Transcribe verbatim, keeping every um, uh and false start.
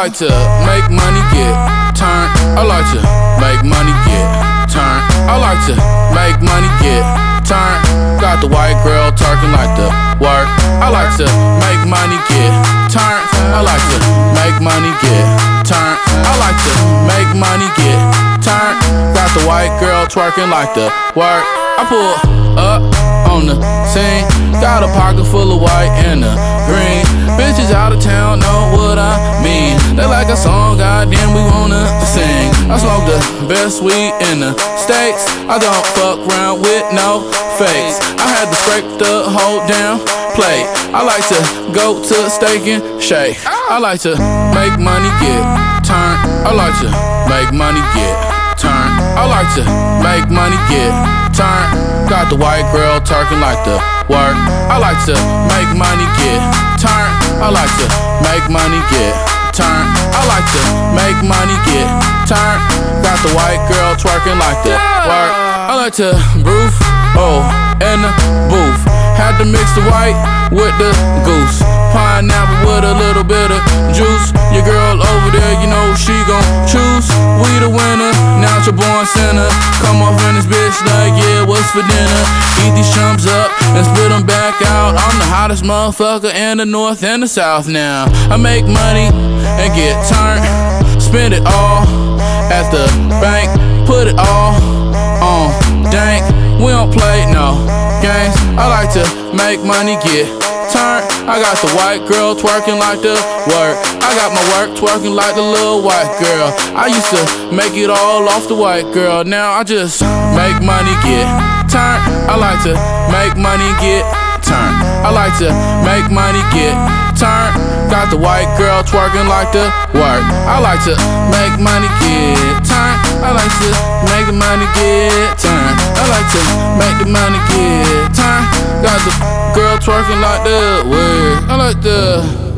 like to make money, get turned. I like to make money, get turned. I like to make money, get turned. Got the white girl talking like the work. I like to make money, get turned. I like to make money, get turned. I like to make money, get turned. Got the white girl twerking like the work. I pull up on the scene, got a pocket full of white and a green. Bitches out of town know what I mean. They like a song, goddamn, we wanna sing. I smoke the best weed in the States. I don't fuck around with no fakes. I had to scrape the whole damn plate. I like to go to Steak and Shake. I like to make money, get turned. I like to make money, get turned. I like to make money, get turned. Got the white girl talking like the work. I like to make money, get turned. I like to make money, get turned. I like to make money, get turned. Got the white girl twerking like the work. I like to brew, oh, in the booth. Had to mix the white with the goose. Pineapple with a little bit of juice. Your girl over there, you know she gon' choose. We the winner, now you're born sinner. Come off in this bitch like, yeah, what's for dinner? Eat these chumps up and split them back out. I'm the hottest motherfucker in the north and the south now. I make money and get turned. Spend it all at the bank. Put it all on dank. We don't play no games. I like to make money, get turned. I got the white girl twerking like the work. I got my work twerking like the little white girl. I used to make it all off the white girl. Now I just make money, get turned. I like to make money, get turned. I like to make money, get turned. Got the white girl twerking like the work. I like to make money, get turned. I like to make the money, get turned. I like to make the money, get turned. Got the girl twerking like the work. I like the